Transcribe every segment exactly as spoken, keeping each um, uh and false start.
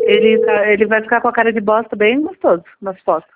Ele, tá- ele vai ficar com a cara de bosta bem gostoso nas fotos.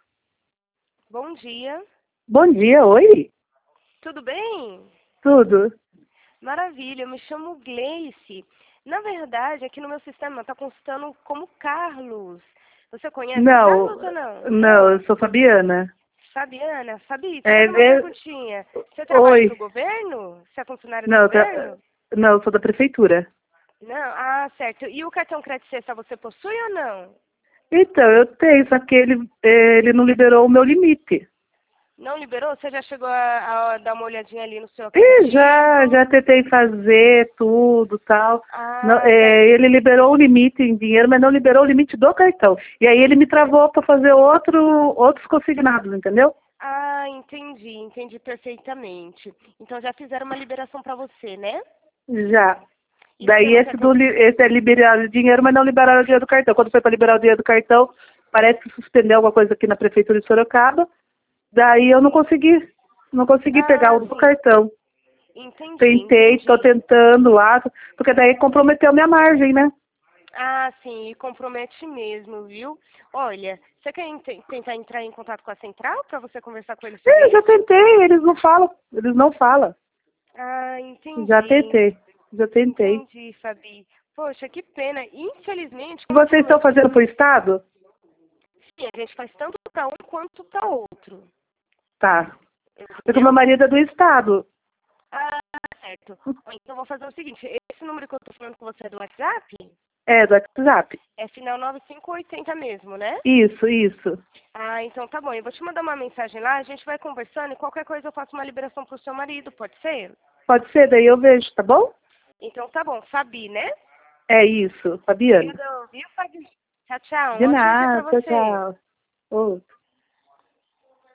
Bom dia. Bom dia, oi. Tudo bem? Tudo. Maravilha, eu me chamo Gleice. Na verdade, aqui no meu sistema está constando como Carlos. Você conhece o Não, Carlos ou não? não, eu sou Fabiana. Fabiana, Fabi, deixa eu É, fazer uma é- perguntinha. Você trabalha Oi. para o governo? Você é funcionário do Não, tra- governo? não, eu sou da prefeitura. Não? Ah, certo. E o cartão crédito Cesta você possui ou não? Então, eu tenho, só que ele, ele não liberou o meu limite. Não liberou? Você já chegou a, a dar uma olhadinha ali no seu E aplicativo? já, já tentei fazer tudo tal. Não, Ah, é, certo. ele liberou o limite em dinheiro, mas não liberou o limite do cartão. E aí ele me travou para fazer outro, outros consignados, entendeu? Ah, entendi, entendi perfeitamente. Então já fizeram uma liberação para você, né? Já. E você Daí não quer esse, do, con- li- esse é liberar o dinheiro, mas não liberaram o dinheiro do cartão. Quando foi para liberar o dinheiro do cartão, parece que suspendeu alguma coisa aqui na prefeitura de Sorocaba. Daí eu não consegui, não consegui pegar Ah, o do sim. cartão. Entendi, Tentei, tô entendi. tentando lá, porque daí comprometeu minha margem, né? Ah, sim, e compromete mesmo, viu? Olha, você quer ente- tentar entrar em contato com a central para você conversar com eles sobre Eu já isso? tentei, eles não falam, eles não falam. Ah, Já entendi, tentei, já tentei. entendi, Fabi. Poxa, que pena. Infelizmente, E como aqui vocês no meu estão fazendo sistema, pro Estado? sim, a gente faz tanto para um quanto para outro, Tá. Porque o meu entendeu? marido é do Estado. Ah, certo. Então eu vou fazer o seguinte, esse número que eu tô falando com você é do WhatsApp? É, do WhatsApp. É final nove cinco oito zero mesmo, né? Isso, isso. Ah, então tá bom. Eu vou te mandar uma mensagem lá, a gente vai conversando e qualquer coisa eu faço uma liberação pro seu marido, pode ser? Pode ser, daí eu vejo, tá bom? Então tá bom. Fabi, né? É isso, Fabiana. Obrigada, viu, Fabi? Tchau, tchau. Um De ótimo dia pra nada, tchau, você. tchau. Ô.